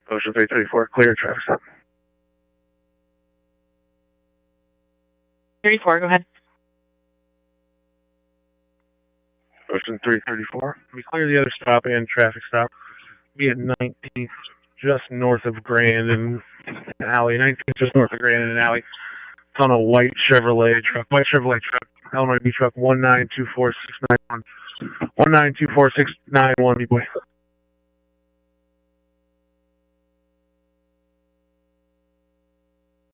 Ocean 334, clear traffic stop. 34, go ahead. Ocean 334, we clear the other stop and traffic stop. Be at 19th, just north of Grand and Alley. 19th, just north of Grand and Alley. It's on a white Chevrolet truck, Illinois B truck 1924691. 1924691, B boy.